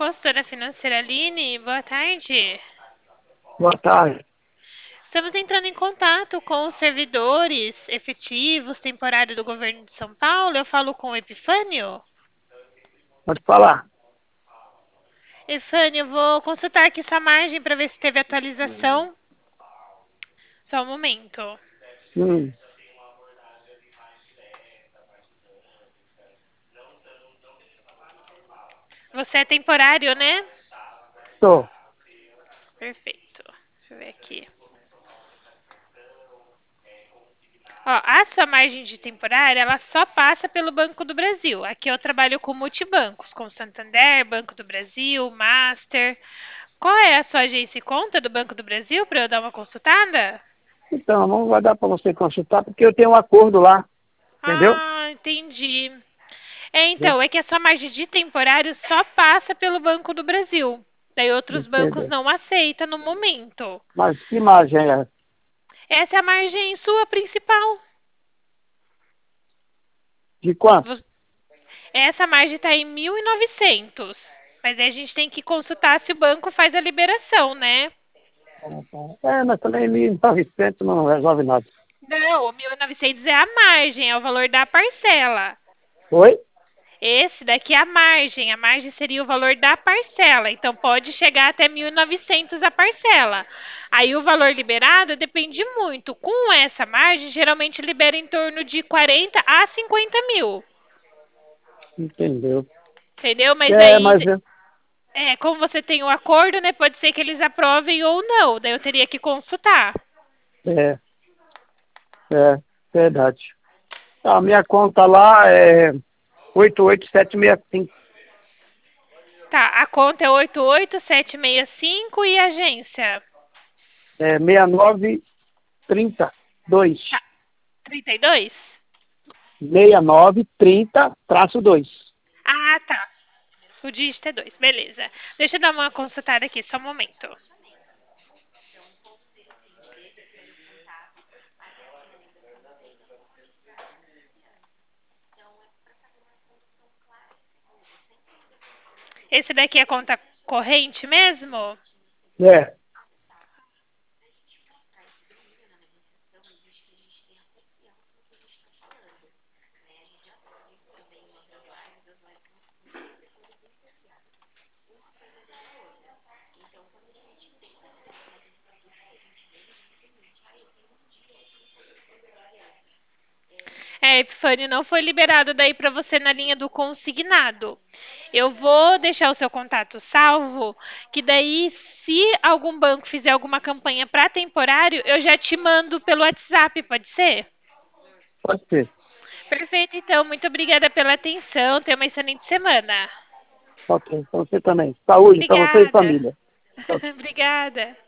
consultora financeira Aline, boa tarde. Boa tarde. Estamos entrando em contato com os servidores efetivos temporários do governo de São Paulo. Eu falo com o Epifânio. Pode falar. Epifânio, eu vou consultar aqui sua margem para ver se teve atualização. Só um momento. Hum, Você é temporário, né? tô. Perfeito. Deixa eu ver aqui. Ó, a sua margem de temporária, ela só passa pelo Banco do Brasil. Aqui eu trabalho com multibancos, com Santander, Banco do Brasil, Master. Qual é a sua agência e conta do Banco do Brasil para eu dar uma consultada? Então, não vai dar para você consultar porque eu tenho um acordo lá, entendeu? Ah, entendi. Então, é que a sua margem de temporário só passa pelo Banco do Brasil. Daí outros bancos Entendeu? não aceitam no momento. Mas que margem é? Essa é a margem sua principal. De quanto? Vo- Essa margem está em 1.900. Mas aí a gente tem que consultar se o banco faz a liberação, né? Mas também 1.900 não resolve nada. Não, o 1.900 é a margem, é o valor da parcela. Oi? Esse daqui é a margem seria o valor da parcela, então pode chegar até 1.900 a parcela. Aí o valor liberado depende muito. Com essa margem, geralmente libera em torno de 40 a 50 mil, Entendeu? entendeu? Mas É, aí, mas como você tem o acordo, né, pode ser que eles aprovem ou não, daí eu teria que consultar. é, é verdade. A minha conta lá é 88765. Tá, a conta é 88765 e a agência? É 6932. Tá, 32. 6930-2. Ah, tá. O dígito é 2, beleza. Deixa eu dar uma consultada aqui, só um momento. Esse daqui é a conta corrente mesmo? É, Epifânio, não foi liberado daí para você na linha do consignado. Eu vou deixar o seu contato salvo, que daí, se algum banco fizer alguma campanha para temporário, eu já te mando pelo WhatsApp, pode ser? pode ser. Perfeito, então. Muito obrigada pela atenção. Tenha uma excelente semana. Ok, então você também. Saúde para você e Obrigada. família. Ok. Obrigada.